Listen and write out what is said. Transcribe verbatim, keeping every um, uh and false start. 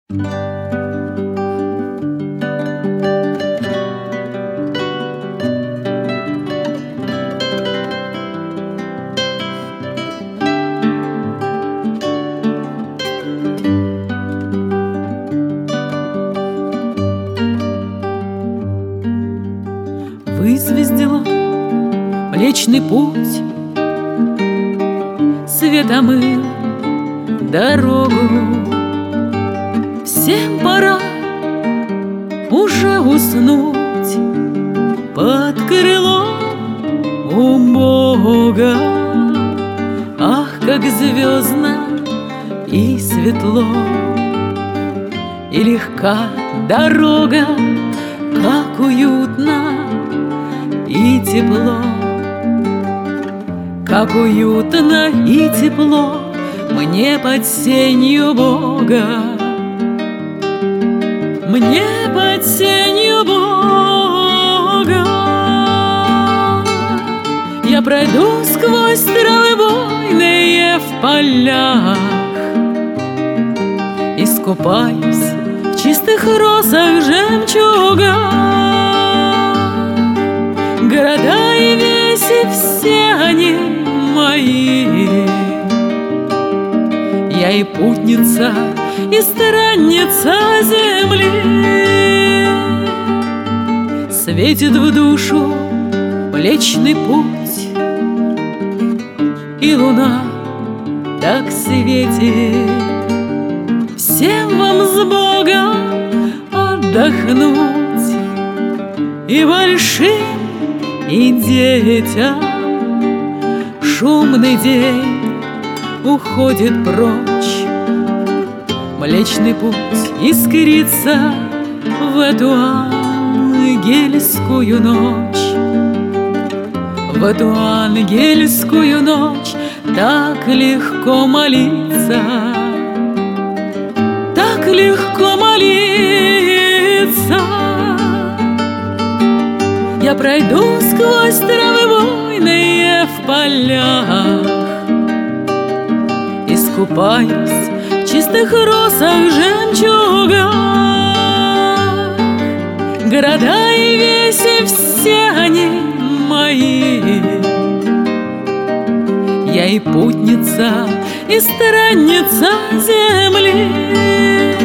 Вызвездила Млечный Путь, свет омыл дорогу. Всем пора уже уснуть под крылом у Бога. Ах, как звездно и светло, и легка дорога, как уютно и тепло, как уютно и тепло мне под сенью Бога, мне под сенью Бога. Я пройду сквозь травы буйные в полях, искупаюсь в чистых росах жемчуга. Города и веси все они мои, я и путница, и странница земли. Светит в душу Млечный Путь, и луна так светит. Всем вам с Богом отдохнуть, и большим, и детям. Шумный день уходит прочь, Млечный Путь искрится в эту ангельскую ночь. В эту ангельскую ночь так легко молиться, так легко молиться. Я пройду сквозь травы буйные в полях, искупаюсь в чистых росах жемчуга. Города и веси все они мои, я и путница, и странница земли.